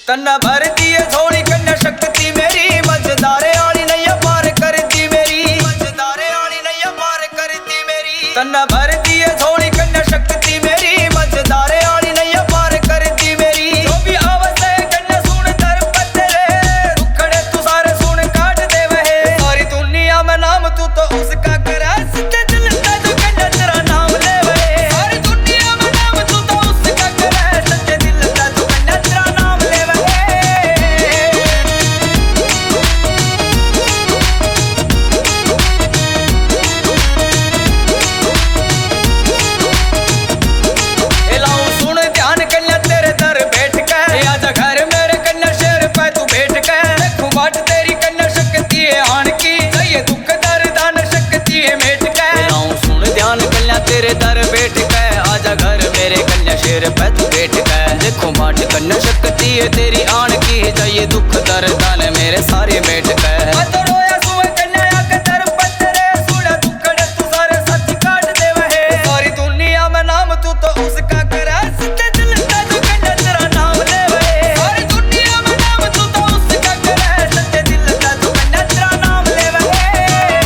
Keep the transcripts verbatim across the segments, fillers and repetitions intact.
तन्ना भर दिए थोड़ी कन्या शक्ति मेरी, मझदारे आली नैया पार कर दी मेरी, मझदारे आली नैया पार कर दी मेरी। तन्ना भर दिए थोड़ी कन्या शक्ति मेरी, मझदारे आली नैया पार कर दी मेरी। जो भी आवत है कन्या सुन दर पत्थरे, दुखड़े तू सारे सुन काट दे वहे। सारी दुनिया में नाम तू तो उसका करे, सच्चे दिल से जो कन्या तेरा नाम ले वहे। सारी दुनिया में नाम तू तो उसका करे, सच्चे दिल से जो कन्या तेरा नाम ले वहे। एलाऊं सुन ध्यान कन्या तेरे दर बैठ के, आजा घर मेरे कन्या शेर पे तू बैठ के। देखूं बाट तेरी कन्या शक्ति है आन की, ये दुख दर दान शक्ति है मेट के। एलाऊं सुन ध्यान कन्या तेरे दर बैठ के, आजा घर मेरे कन्या शेर पे तू बैठ के। देखूं बाट कन्या शक्ति है तेरी आन की, ये दुख दर दान मेरे सारे मेट के। सारी दुनिया में नाम तू तो उसका करे, सच्चे दिल से जो कन्या तेरा नाम ले वहे। सारी दुनिया में नाम तू तो उसका करे, सच्चे दिल से जो कन्या तेरा नाम ले वहे।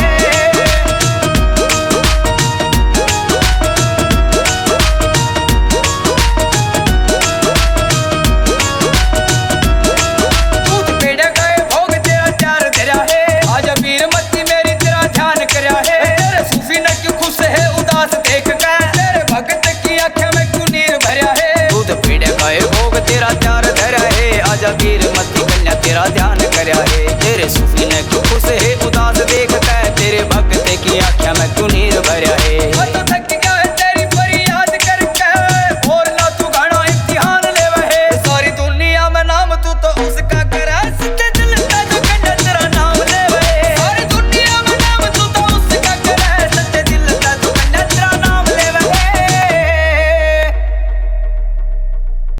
दूध पेड़ा गए भोग तेरा प्यार तेरा है, आजा वीर मती मेरी तेरा ध्यान करया है। तेरे सूफी न क्यों खुश है उदास देख के, तेरे भगत की आंखें में क्यों नीर भरया है। दूध पीड़े गए भोग तेरा प्यार धरा है, आजा वीर मती कन्या तेरा ध्यान करया है। तेरे सूफी ने क्यों खुश है उदास